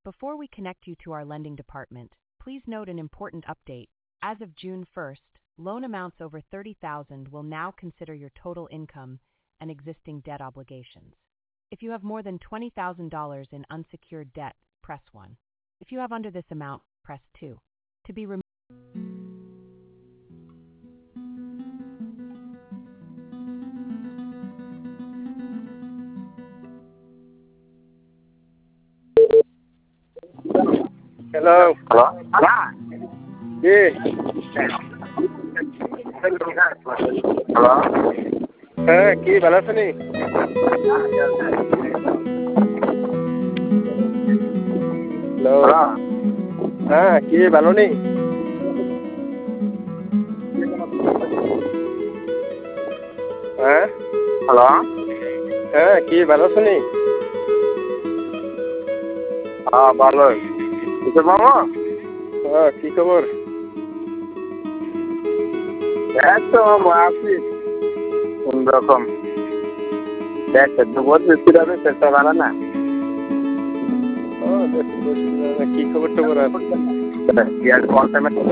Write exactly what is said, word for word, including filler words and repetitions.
Before we connect you to our lending department, please note an important update. As of June first, loan amounts over thirty thousand dollars will now consider your total income and existing debt obligations. If you have more than twenty thousand dollars in unsecured debt, press one. If you have under this amount, press two. To be removed. Hello. Hello? Yeah. Yeah. Hello? হ্যাঁ কি ভালো আছেন? Hello. Hello? হ্যাঁ কি ভালো নেই? হ্যাঁ Hello? হ্যাঁ কি ভালো আছেন? হ্যাঁ ভালোই। কিসের মামা? হ্যাঁ কি খবর? এই তো আছি কোন রকম। দেখ বলছি কিভাবে চেষ্টা ভালো না। ও কি খবর টবর আছে? কি আর